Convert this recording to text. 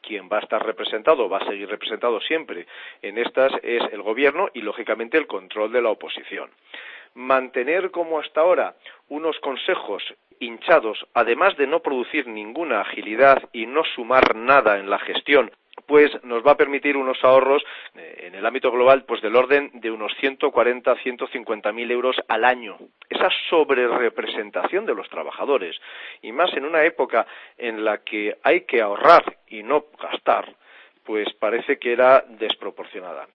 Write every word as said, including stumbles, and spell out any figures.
quien va a estar representado, va a seguir representado siempre en estas, es el gobierno y, lógicamente, el control de la oposición. Mantener como hasta ahora unos consejos hinchados, además de no producir ninguna agilidad y no sumar nada en la gestión, pues nos va a permitir unos ahorros eh, en el ámbito global pues del orden de unos ciento cuarenta a ciento cincuenta mil euros al año. Esa sobrerepresentación de los trabajadores, y más en una época en la que hay que ahorrar y no gastar, pues parece que era desproporcionada.